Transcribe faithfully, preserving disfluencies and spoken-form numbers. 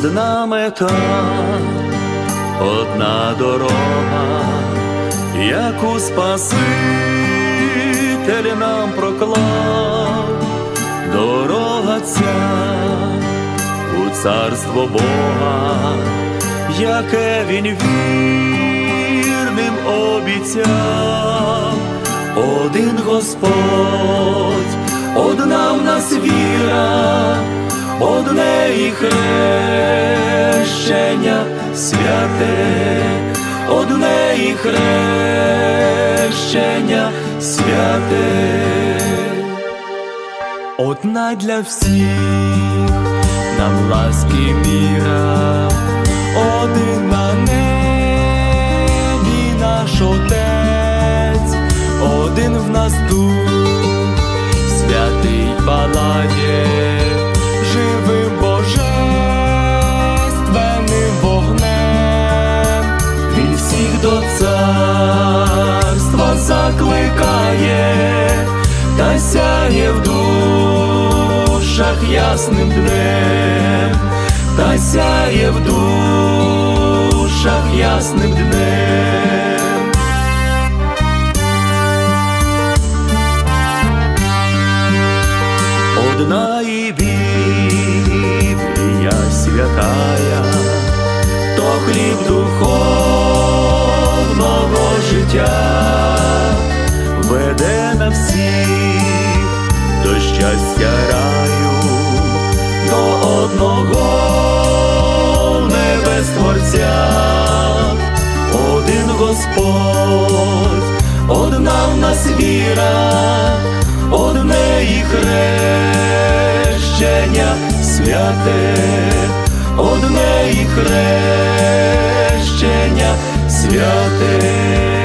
Одна мета, одна дорога, яку Спаситель нам проклав, дорога ця у царство Бога, яке Він вірним обіцяв. Один Господь, одна в нас віра, одне і хрещення святе, одне і хрещення святе. Одна для всіх нам ласки міра, один на небі наш Отець, один в нас Дух Святий палає живим божественним вогнем. Він всіх до царства закликає, та сяє в душах ясним днем, та сяє в душах ясним днем. Одна і Біблія святая, то хліб духовного життя, веде на всіх до щастя раю, до одного небес Творця. Один Господь, одна в нас віра, одне і хрещення святе, одне і хрещення святе.